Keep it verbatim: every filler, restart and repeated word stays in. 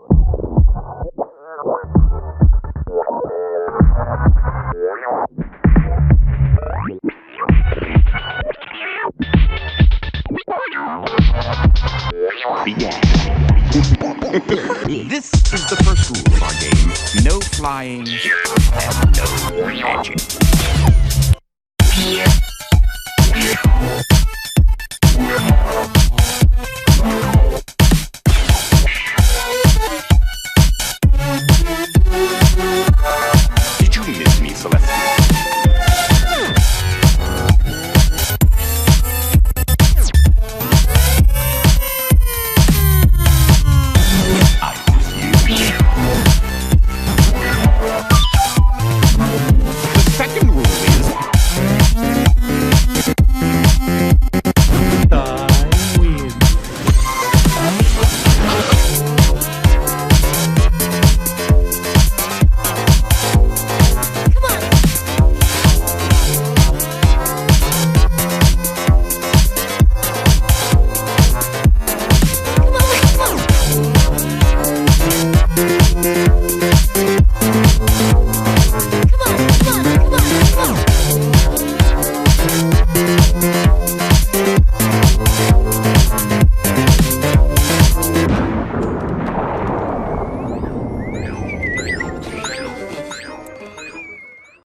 This is the first rule of our game. No flying and no magic. Did you miss me, Celeste?